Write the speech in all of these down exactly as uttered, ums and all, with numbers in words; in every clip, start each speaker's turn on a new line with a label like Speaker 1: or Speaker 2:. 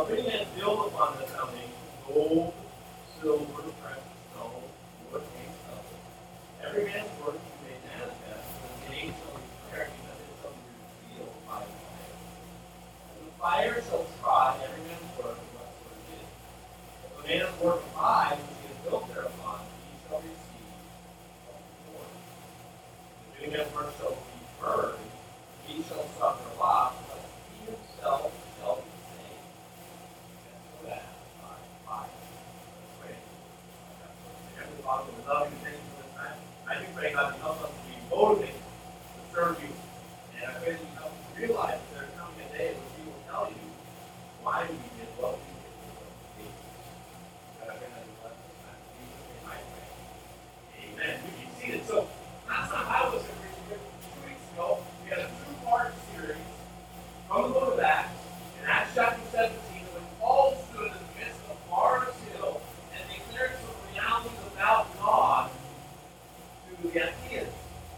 Speaker 1: if any man build upon this foundation, gold, silver, precious stone, wood, hay, stubble, every man's work is made manifest, and the day shall be declared, because it shall be revealed by fire. And the fire shall try every man's work and what sort it is. If a man's work abides, which he has built thereupon, he shall receive a reward. If any man's work shall be burned, he shall suffer loss, but he himself shall be saved. And so that by fire. Let's pray. Heavenly Father, we love you and thank you for this time. I do pray, God, you help us to be motivated to serve you. And I pray that you help us to realize that there's coming a day when we will tell you why we did what we did and what we did. God, I pray that you bless us time. In Jesus' name I pray. Amen. You can see it. So last time I was in two weeks ago, we had a two-part series from the book of Acts, in Acts chapter seventeen, when Paul stood in the midst of Mars Hill and declared some realities about God to the Athenians.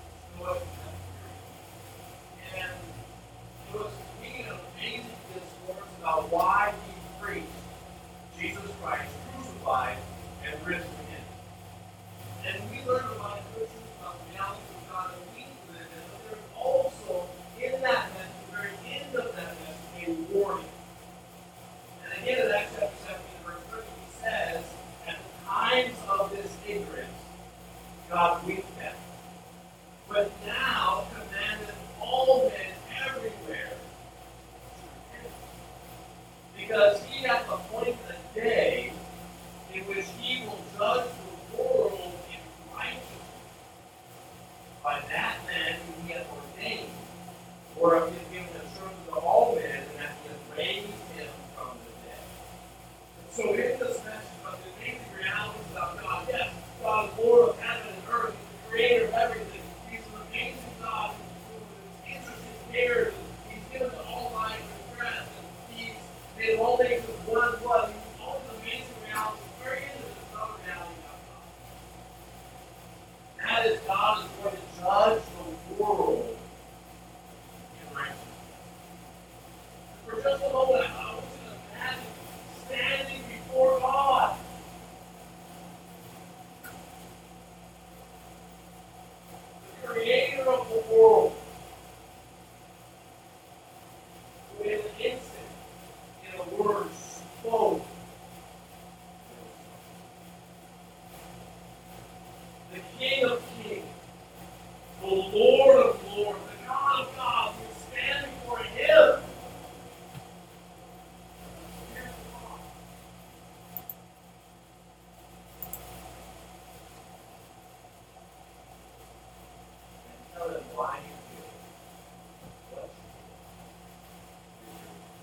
Speaker 1: And it was to me an amazing discourse about why he preached Jesus Christ crucified and risen again. And we learned a lot of good things about the realities of God that we live in, but there's also in that message, the very end of that message, a warning. And again in Acts chapter seventeen, verse thirty, he says, at the times of this ignorance, God winked at them. But now commandeth all men everywhere to repent. Because he hath appointed a day in which he will judge the world in righteousness by that man whom he hath ordained, or if he hath given assurance to all men, and that he hath raised him from the dead. And so in this message of the amazing realities about God, yes, God is Lord of heaven and earth, he's the creator of everything. He's an amazing God who is interested in cares, and he's given to all life and breath, and he's made all things with one blood. He's all these amazing realities. Very into this other reality about God. That is, God is going to judge the world in righteousness. For just a moment, I want you to imagine standing before God. The creator of the world, who in an instant, in a word, spoke. The King of Kings, the Lord of Lords, the God of gods, who stand before him. Here's God. And tell him why you did what you did.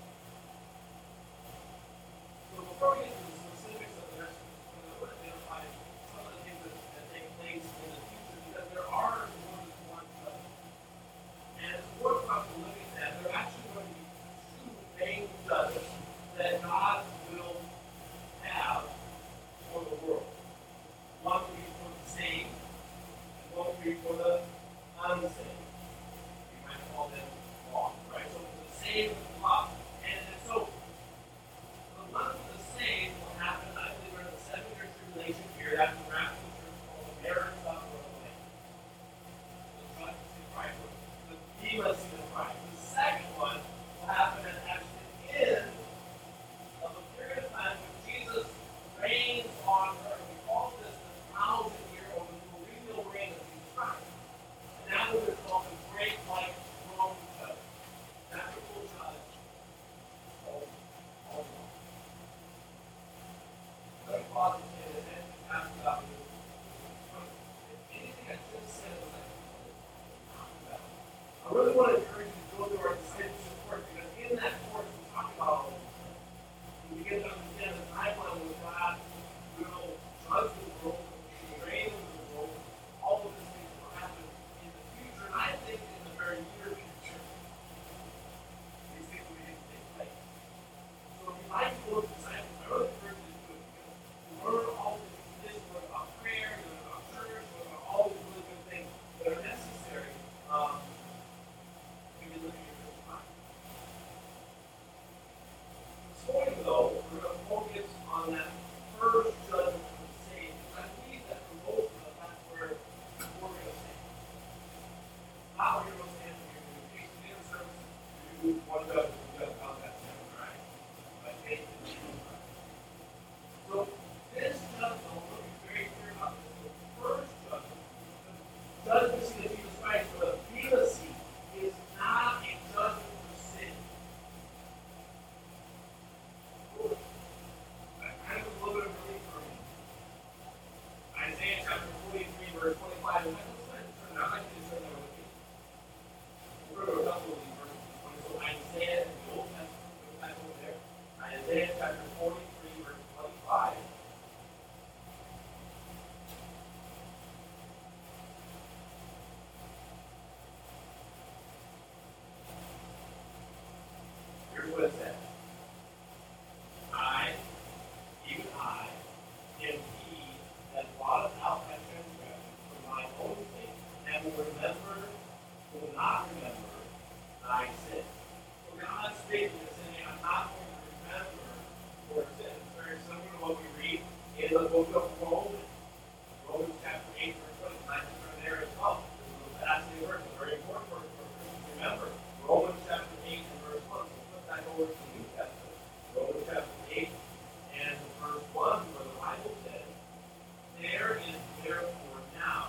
Speaker 1: So before we get to the specifics of this, I'm going to identify some of the things that, that take place in the future, because there are more than one judgment. And it's worth us looking at. There are actually going to be two main judgments that God will have for the world. One will be for the saved, and one will be for the unsaved. You might call them lost, right? So for the saved and lost. And, and so the one for the saved will happen, I believe, during the seven-year tribulation period after the rapture of the church, called the marriage supper of the Lamb. The judgment of Christ, the bema seat of Christ. The second one will happen at actually the end of a period of time when Jesus reigns on earth. We call this the thousand-year or the millennial reign of Jesus Christ. And that will be called the great white throne judgment. That will judge all, all wrong. Let me pause and say that and ask about this. If anything I just said was like, I really want to encourage you to go through our discipleship course, because in that course we talk about all of this. We begin to understand the timeline where God will judge the world, will reign over the world. All of these things will happen in the future, and I think in the very near future. These things will begin to take place. So if you like to go to discipleship, I really encourage you to do it, because to learn all of this, learn about prayer, learn about church, learn about all these really good things that are necessary. Um, we can look at your time. This morning, though, on that first judgment for the saved. I believe that for most of us, that's where we're going to stand. Not where you're going to stand when you're doing peace and service. You do one judgment, you judge about that seven, right? By faith in Jesus Christ. So this judgment, I want to be very clear about this. The first judgment, the judgment seat of Jesus Christ, or the Bema seat, is not a judgment for sin. That kind of a little bit of relief for me. Isaiah chapter forty-three, verse twenty-five. And let's turn that. I'd like you to turn that with me. We're going to go a couple of these verses. So Isaiah in the Old Testament, go back over there. Isaiah chapter forty-three, verse twenty-five. Here's what it says. I, even I, am he that blotteth out thy transgression for mine own sake, and will remember, will not remember thy sin. So God's speaking and saying, I'm not going to remember your sin. It's very similar to what we read in the book of Romans. Romans chapter eight, verse twenty. And I think we're there as well. This is a fascinating verse, a very important verse for Christians to remember. Romans chapter eight and verse one. So flip that over to the New Testament. Romans chapter eight and verse one, where the Bible says, there is therefore now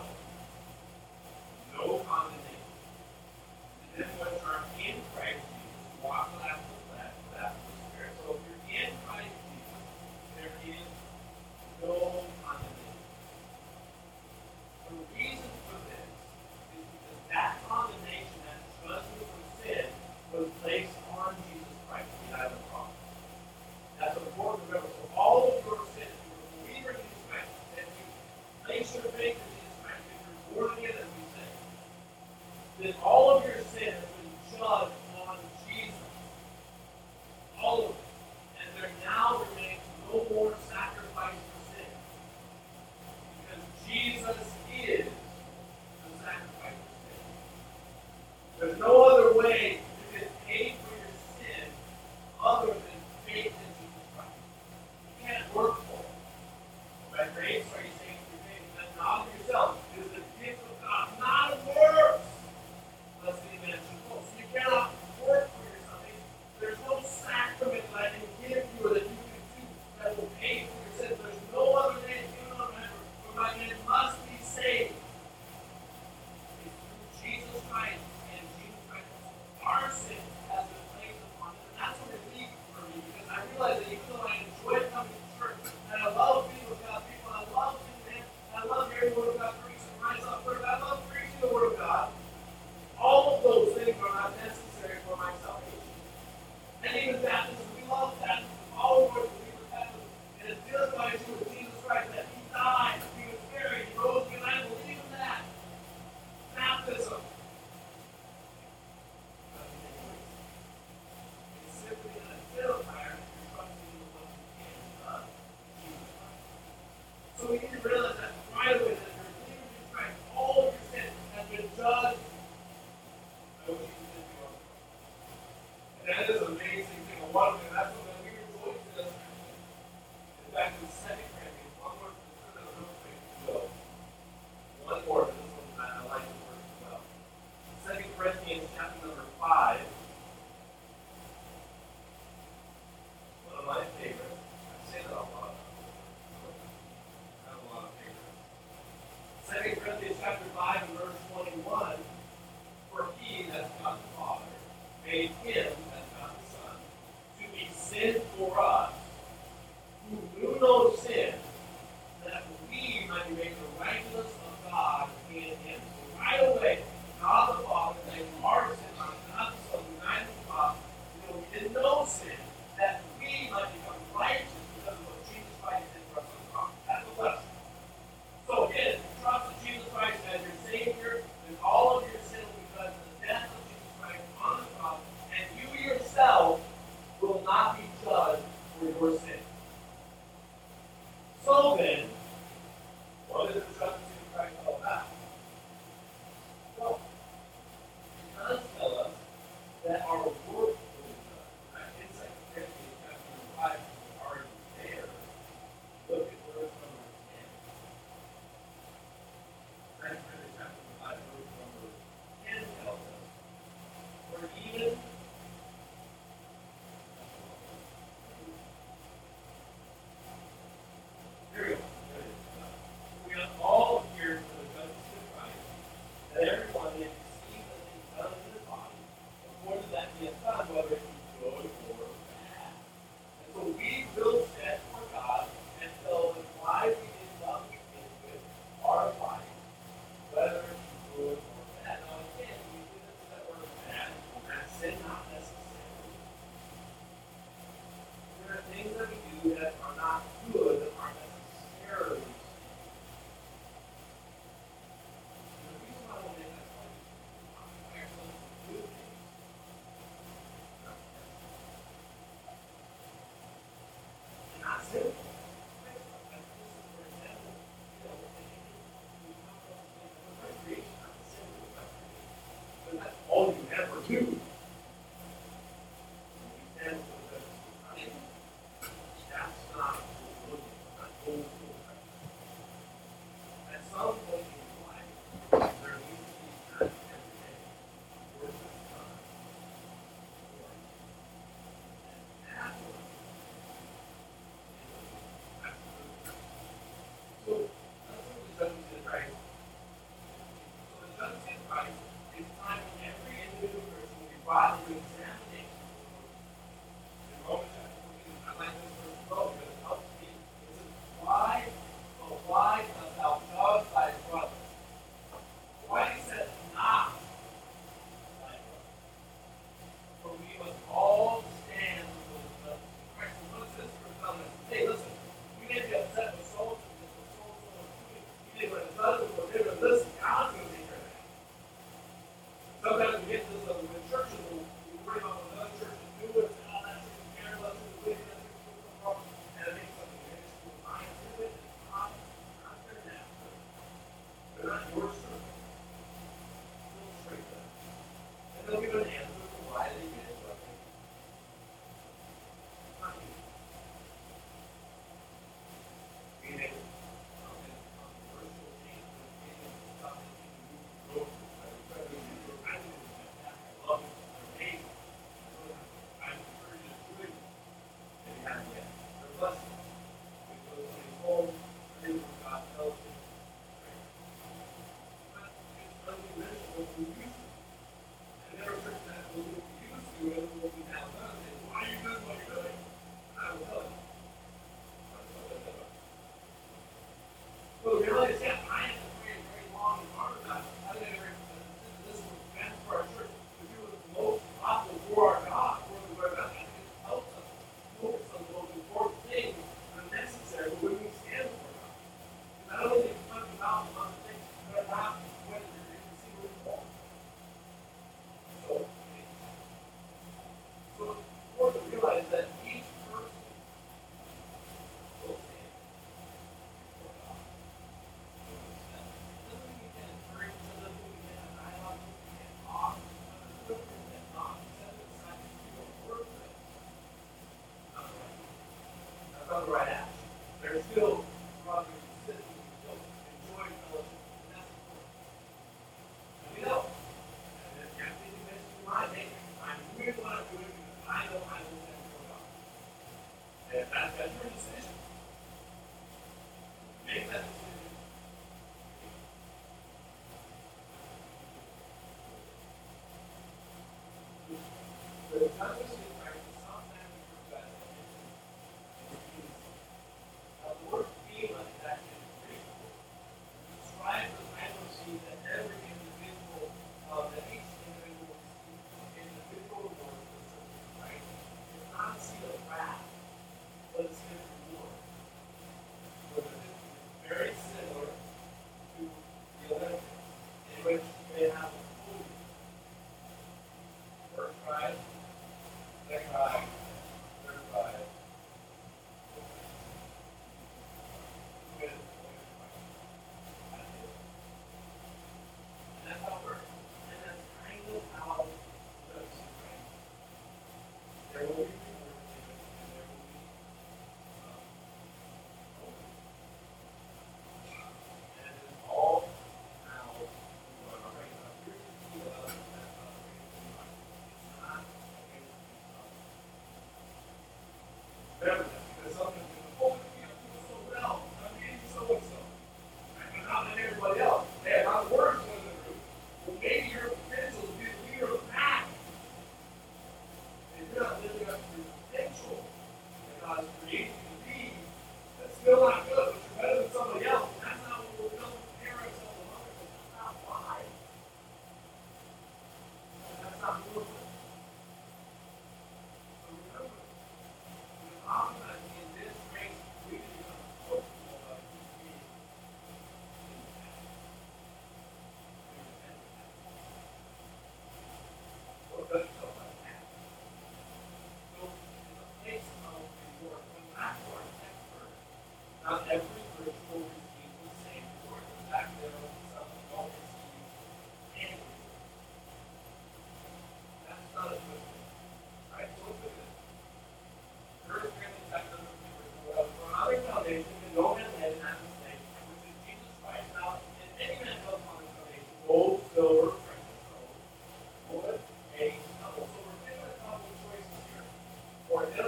Speaker 1: no condemnation to them which are in Christ Jesus, who walk not after the flesh, but after the Spirit. So if you're in Christ Jesus, there is no condemnation. The reason for this is because that condemnation, that judgment for sin, was placed on Jesus Christ, the died on the cross. That's important to remember. So all of your sins, if you're a believer in Jesus Christ, if you place your faith in Jesus Christ, if you're born again, as we say, then all of your sin has been judged on Jesus. All of it. And there now remains no more sacrifice for sin. Because Jesus is the sacrifice for sin. There's no other way you can pay for your sin other than faith in Jesus Christ. You can't work for it. By grace are you saved through faith, and that's not of yourself. It is the gift of God, not of works. Let's see, man. So you cannot work for your salvation. There's no sacrament that I can give you or that you can do that will pay for your sins. There's no other name given on earth whereby man must be saved. It's through Jesus Christ, and Jesus Christ also. Our sin has been placed upon him. And that's a relief for me, because I realize that even though I enjoy coming to church, and I love being with God's people, and I love being there, and I love hearing the Word of God preached and myself, I love preaching the Word of God. All of those things are not necessary for my salvation. And even baptism, we love baptism. All of us believe in baptism. And it identifies you with Jesus Christ, that he died, he was buried, he rose again. I believe in that. Baptism. It's simply an identifier that you're trusting in the one who came and done, Jesus Christ. So we need to realize that right away, that you're a believer in Jesus Christ, all of your sin has been judged. And that is an amazing thing. A lot of it, that's what we rejoice in as Christians. In fact, in Second Corinthians, one more, turn it real quick, if you will. One more, but this one, I like the word as well. Second Corinthians chapter number five. One of my favorites. I say that a lot. I have a lot of favorites. Second Corinthians chapter five and verse twenty-one. For he, that's God the Father, made him, that's God the Son, to be sin for us, who knew no sin, that we might be made the righteousness of God in him. So right away, God the Father made our sin on God the Son, united with God, you know, we did no sin, that we might become righteous because of what Jesus Christ did for us on the cross. That's the lesson. So again, if you trust in Jesus Christ as your Savior, then all of your sin will be because of the death of Jesus Christ on the cross, and you yourself will not be judged for your sin. So then, what is the trust in Jesus Christ all about? Well, it does tell us that our work will be judged. Right? In Second that are not good are necessarily sin. And the reason why I want to make that point is actually good things. Not bad. And not sinful. Like this is, for example, you know, we talk about the recreation, not sinful recreation. But that's all you ever do. That's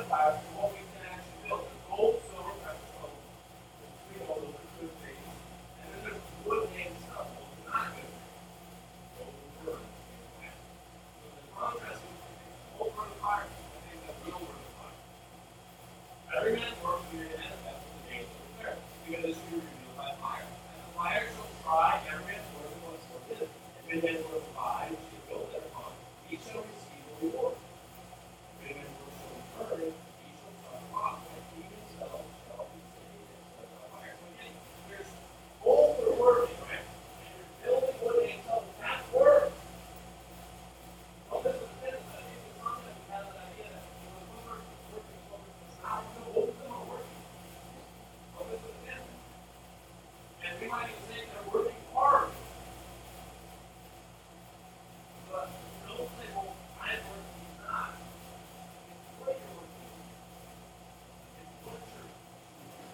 Speaker 1: identifiers for what we can actually build. There's gold, silver, precious metals, we know those are good things. And then there's wood and stuff, those are not good things. Those are burn. So the contrast is gold burn the fire, and things that will burn the fire. Every man's work will be manifest in the day of the prayer, because it's to be revealed by fire. And the fire shall try every man's work and what's for his. If any man's work abide, which he built thereupon, he shall receive a reward. If any man's work shall be burned, he shall suffer loss, and he himself shall be saved and by fire. So again, there's gold for working, right? And you're building wood and stuff, that's work. Well, this is this. I think the concept we have an idea that when we're working, working, working, how we know both of them are working. Well, this is this. And we might even say they're working hard. But don't say, well, I'm working, he's not. It's what you're working. It's what you're doing.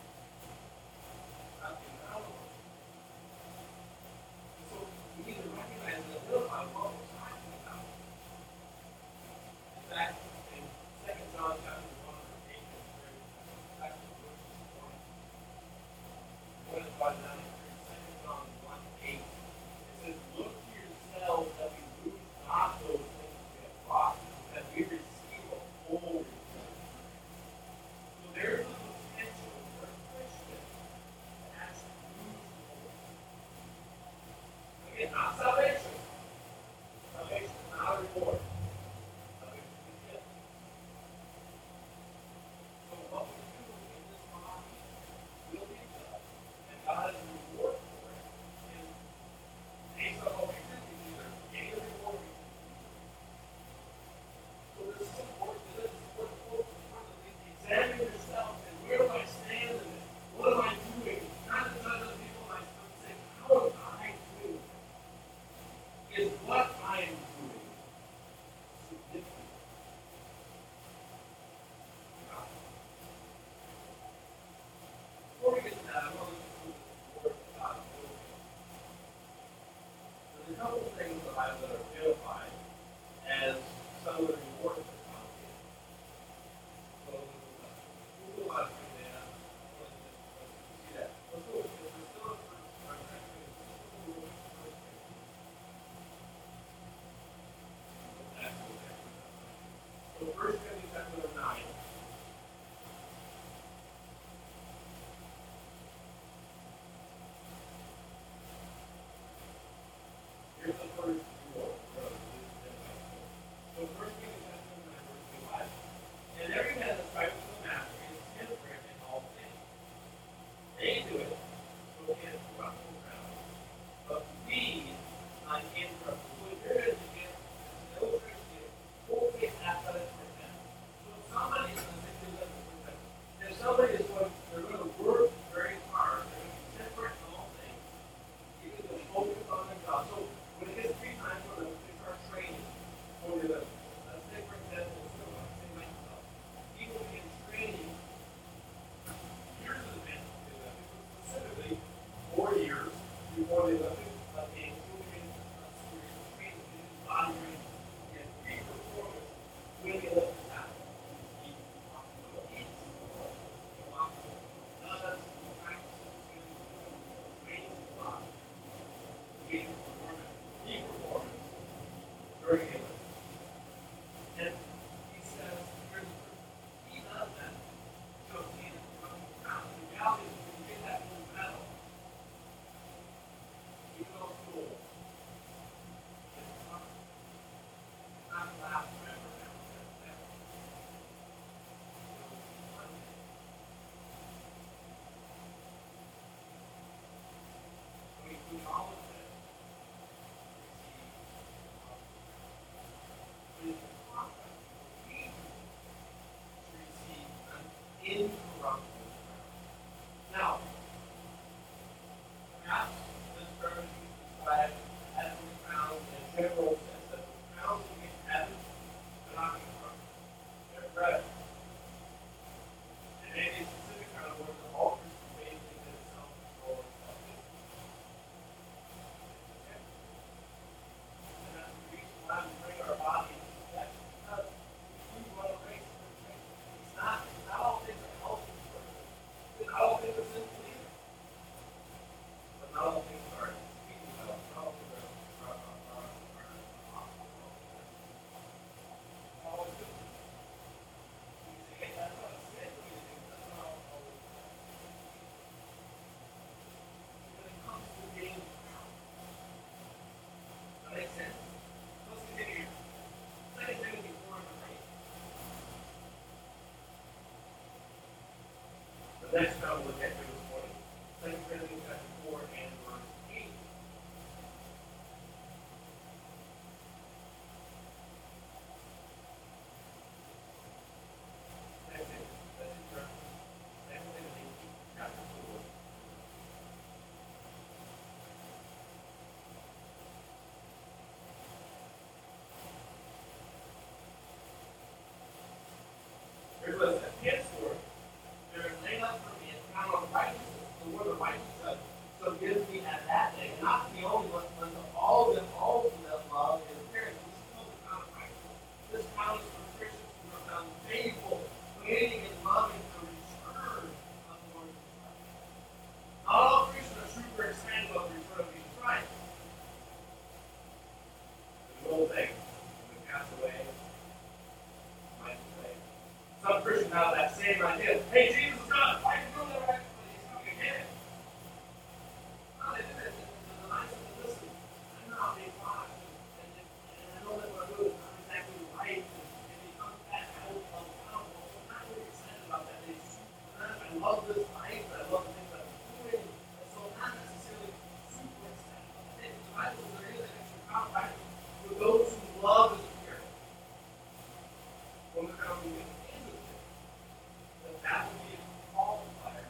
Speaker 1: That's the amount of work. So we need to recognize and identify what we're talking about. In fact, in Second John chapter one, verse eight, it's very actually verse twenty. What is God now? Second John one, eight. It says, look to yourselves that we lose not those things we have lost, that we receive a full return. So there's a potential for a Christian to actually lose the Lord. Again, not salvation. Salvation is not a reward. Salvation is a gift. So what we do in this body will be done, and God has a reward for it. And based on what we do, we either gain a reward or we lose. So there's some work to this. It's work to examine yourself and where do I stand in it? What am I doing? Not to judge other people myself, say, how am I doing? Is what I am doing significant? God. Before we get to that, I want to look at the word of God a little bit. There's a couple of things that I that are identified as some of the rewards that God gives. So we'll do a lot of things there. Let's see that. Let's go with this. We're still in first. Our next thing is still in first. So First Corinthians chapter number nine. Here's the first reward. So First Corinthians chapter number nine, verse twenty-five. And every man that striveth for the master is temperate in all things. They do it so in corruptible ground, but we on incorruptible. So here it is again, it's an illustration of full faith athletic percent. So if somebody is going to do that percent, if somebody is going, they're going to work very hard, they're going to be temperate in all things, even though they focus on their job. So when it gets free time for them, they start training for the let's say for example, so I'm saying myself, people in training, here's the advantage of the Olympics, specifically four years before the Olympics uh, games, you'll be in a series of training, in body training, and pre-performance when the Olympics happen. Eat, walk, eat, walk, does, practices, training the body, eat, performance, pre-performance during the Olympics. And he says, here's the truth. He does that. So he is from the ground. The reality is when you get that blue medal, even though it's gold, it's not, it's not last forever now. That's that. So one day. So he put all of this, receive the contract to receive an incorruptible crown. Now, perhaps this term is described as the crowns in a general sense that the crowns in heaven are not incorruptible. They're forever. And maybe a specific kind of word, the altar is made in itself or something. Okay? And that's the reason why we bring our bodies. That's because we want to raise the next time we'll look at here this morning, Second Corinthians chapter four and verse eight. That's it. That's it, church. Second Corinthians chapter four. Here's what it says. Henceforth, there is laid up for me a crown of righteousness, the word of righteousness, so gives me at that day, not to the only one, but to all them, all of them that love and fear him. This is called the crown of righteousness. This crown is for Christians who are found faithful, waiting and loving the return of the Lord Jesus Christ. Not all Christians are super excited about the return of Jesus Christ. There's an old thing. When we pass away, might say. Some Christians have that same idea. Hey, Jesus is coming. Why are you doing that right? He's coming again. No, they do it. The nice of it, listen, I know how they watch, and, and, and I know that what I do is not exactly right, and, and he comes back, I hope I'm accountable. So I'm not really excited about that. They I love this life, and I love the things I'm doing, and so I'm not necessarily super excited about it. The Bible says there is an extra crown, right? For those who love his spirit. When the crown begins. That would be a qualifier.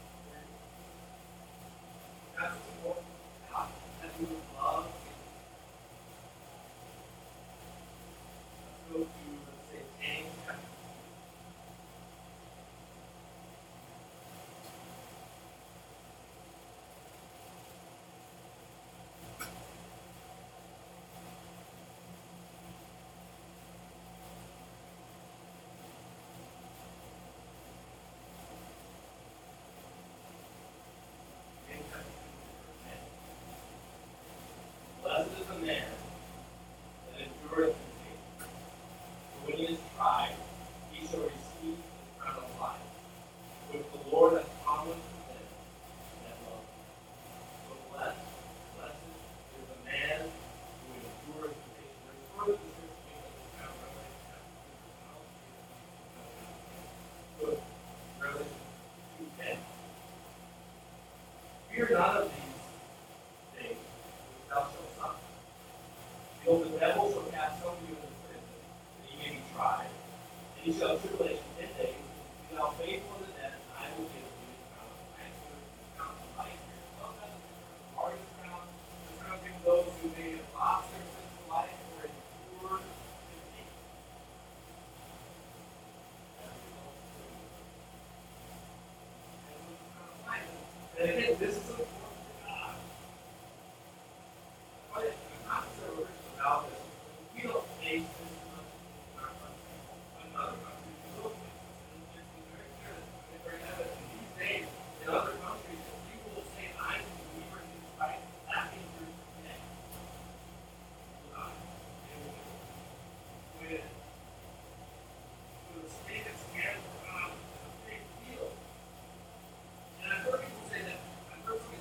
Speaker 1: That's what's important. God, that we would love him. Let's go to, let's say, James chapter two. Blessed is the man that endureth temptation. For when he is tried, he shall receive the crown of life, which the Lord hath promised to them that love him. So blessed, blessed is the man who endureth temptation. There's further description of this crown, Revelation chapter two. Revelation two ten. Fear not of these things which thou shalt suffer. Behold, the devil shall cast some of you into prison, that ye may be tried. And ye shall have tribulation ten days. Be thou faithful unto death, and I will give thee the crown of life. So the crown of life here. Sometimes the crown of crown. The crown given those who may have lost their sense of life or endured temptation. That's the result of the crown of life. And again, this is important to God. What is not so about this? We don't face this much in our country. In other countries, we will face this. And it's very clear and very evident in these days in other countries that people will say, I am a believer in Jesus Christ. That means you're dead. Will die. They will go. When the state that stands for God is a big deal. And I've heard people say that, I've heard some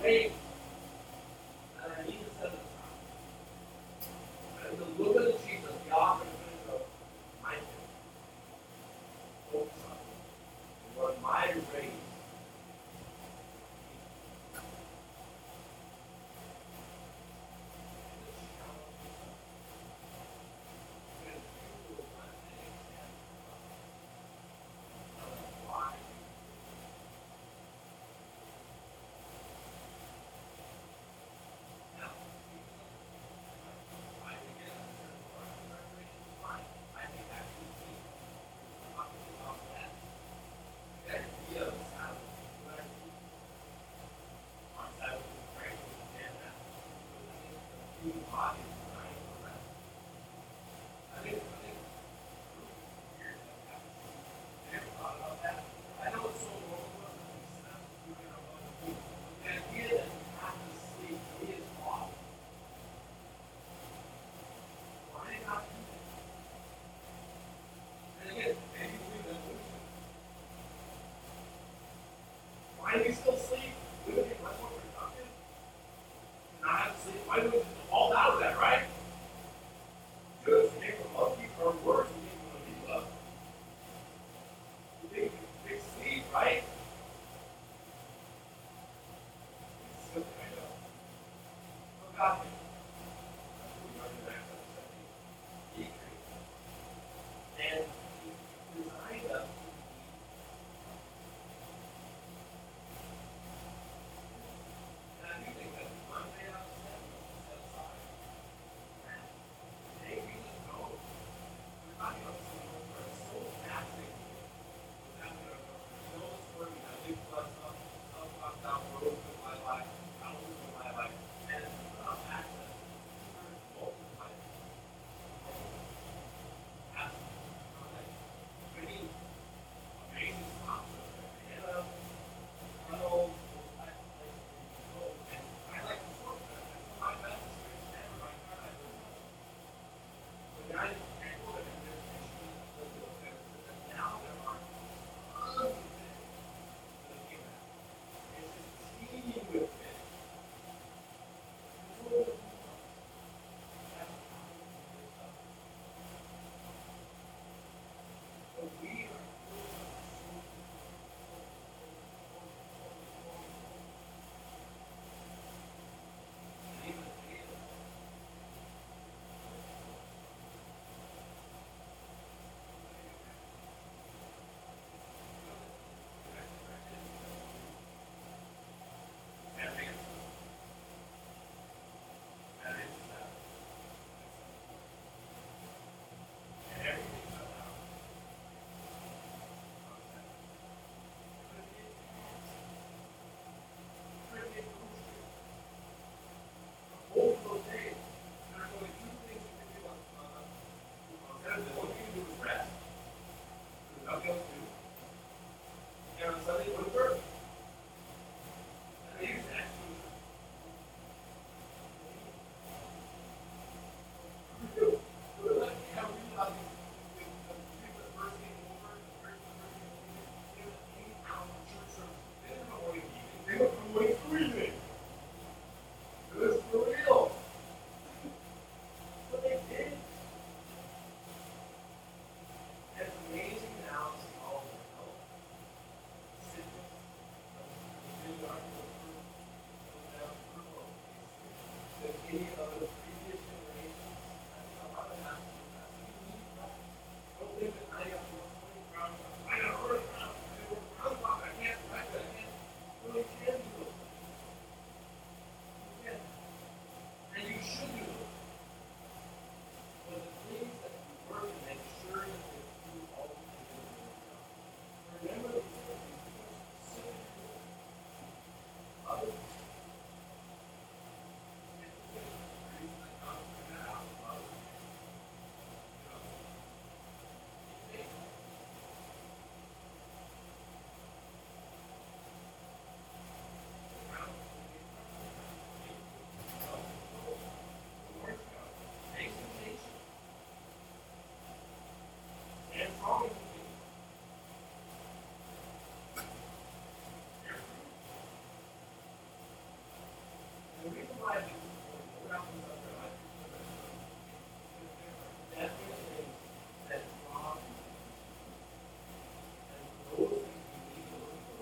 Speaker 1: faith that I need to set aside. I need to look at Jesus, the author and finisher of my faith. Focus on it. What my race. Why do we still sleep? We would get much more productive. Not have to sleep. Why do we fall out of that, right? Good. We think we're lucky for our words. We think we're going to be loved. We think big sleep, right? It's silly, I know. Oh, God. We are the next episode. Decrease. And He designed us. the reason why I think this is important, we're not going to start there, I think there are definite things that draw people. And those things we need to look for.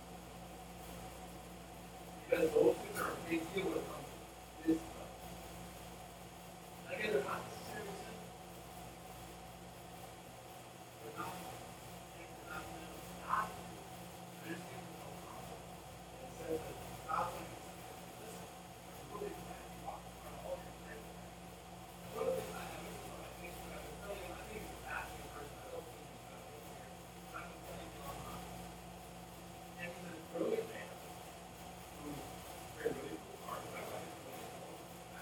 Speaker 1: Because those things are a big deal when it comes to this stuff. Again, they're not necessarily simple. They're not, they're not, they're not, they're just things that don't come. And it says that God wants us to listen. Really glad you walk in front of all your friends. One of the things I have is what I think, what I've been telling you, I think it's asking a person, I don't think it's going to be here. I'm going to tell you John Locke. And he's a brilliant man who very really cool art, but I like his really cool.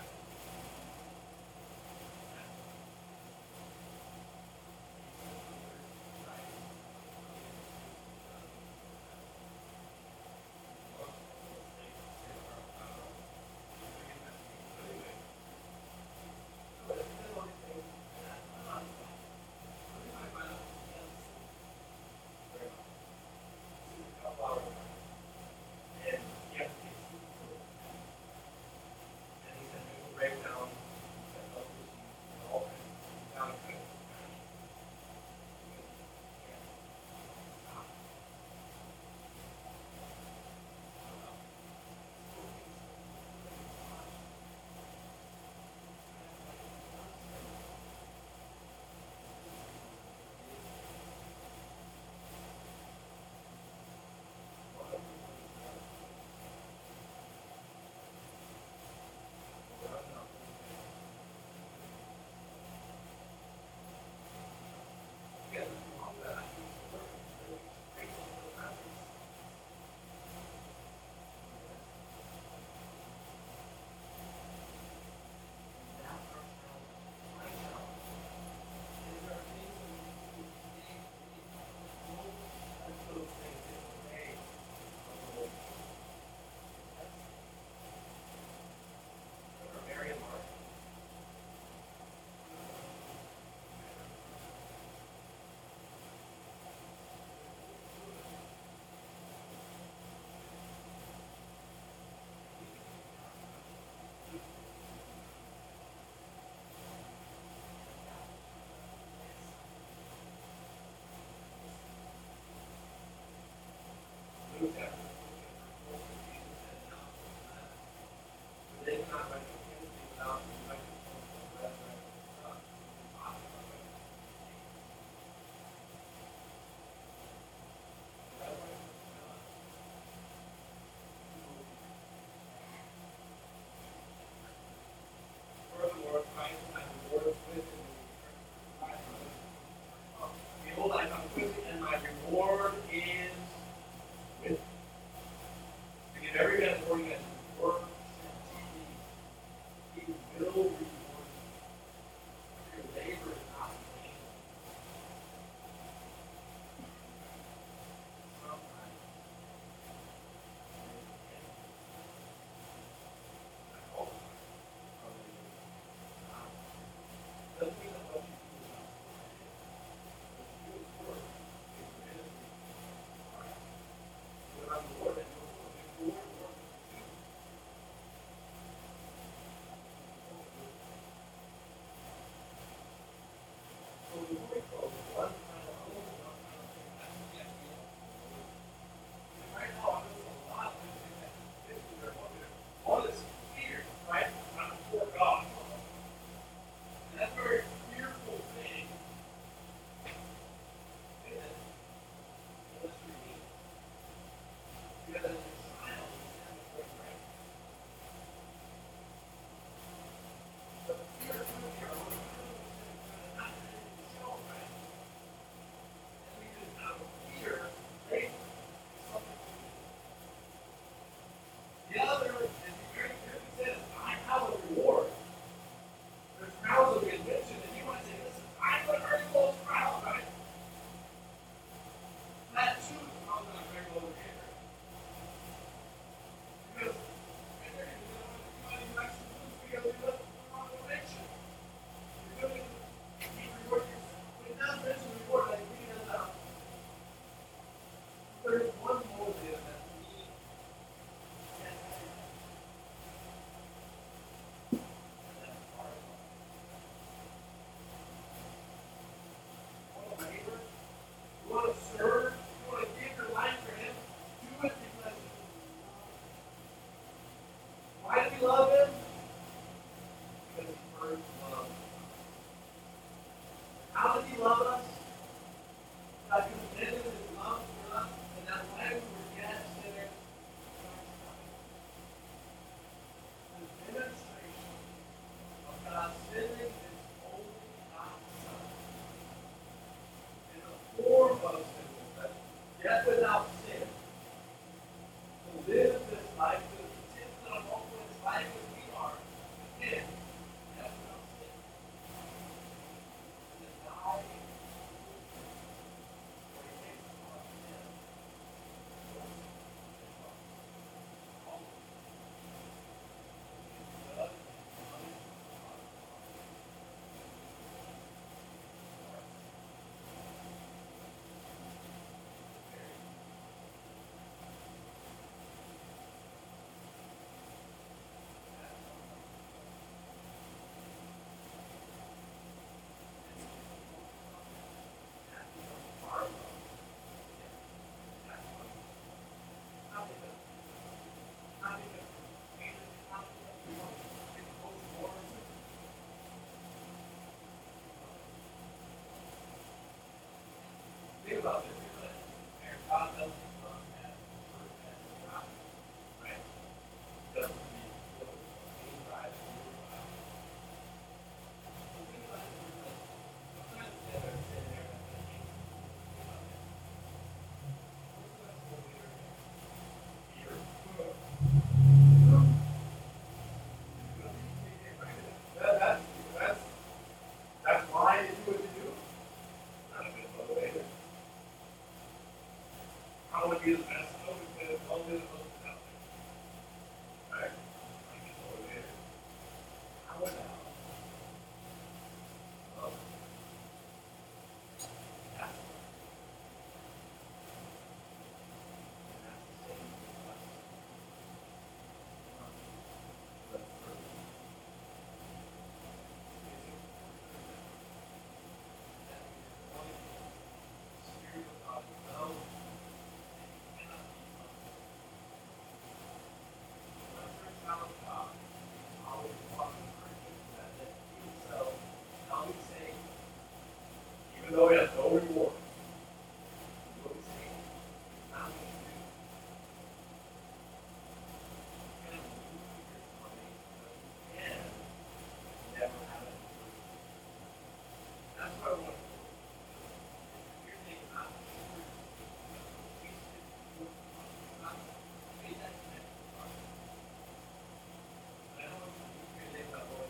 Speaker 1: Luke chapter four, Jesus said, "Not for they cannot reckon anything without the recognition of the resurrection of the Son." Furthermore, Christ has reward with him. Behold, I come quickly, and my reward is with to give every man according as his work sent to me. He will we love him? Because he first loved us. How did he love us? By committing his love for us, and that when we were yet sinners, Christ died. The demonstration of God sending his only begotten Son in the form of sinful flesh, yet without sin, to live this life, to attempt to walk this life as we are, again, yet without sin. And to die for he takes upon him all sin and love. All of it. His blood and punishment upon the cross. Think about this. God doesn't run as a God, right? He doesn't need to go any drive to do it. So think about it. Sometimes there are sin there that they hate. Think about that. What's the rest of the leader? Fear. That, that's, that's, that's why you do what you do. Not a bit motivated. I want to be the best. I want to be the most out there. Right? I get motivated. How about love? That's love. And that's the same with us. But first, it's important that we are going to the Spirit of God knows. Even though he has no reward, what he's saying is not what you do. He's going to move your money, but you can never have it. That's what I want to do. You're thinking, I'm sure we should not make that connection. But I don't want you to think about what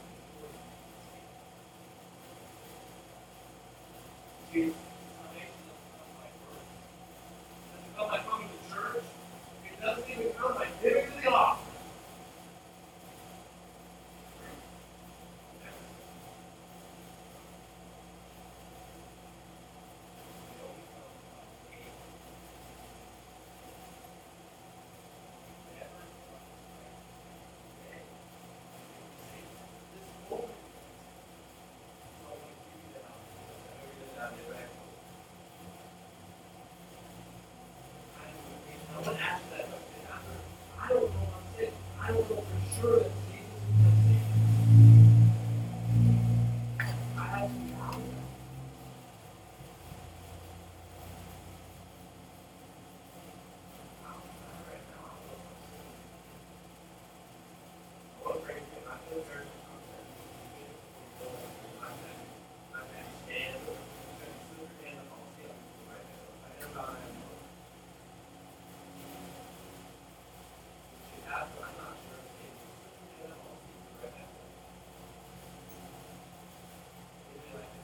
Speaker 1: Jesus, salvation doesn't come by works. It doesn't come by coming to church. It doesn't even come by giving to the offering. I want to ask that question. I don't know I'm sick. I don't know for sure that Jesus is going to save me. I have some doubt. Right now, I want to pray for you. I feel very like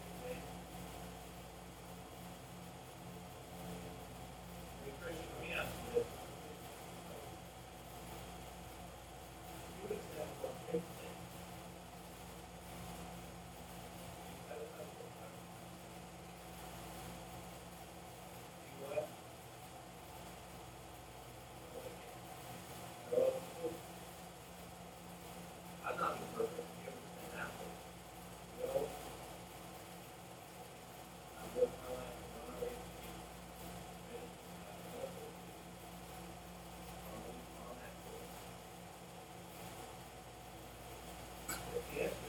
Speaker 1: If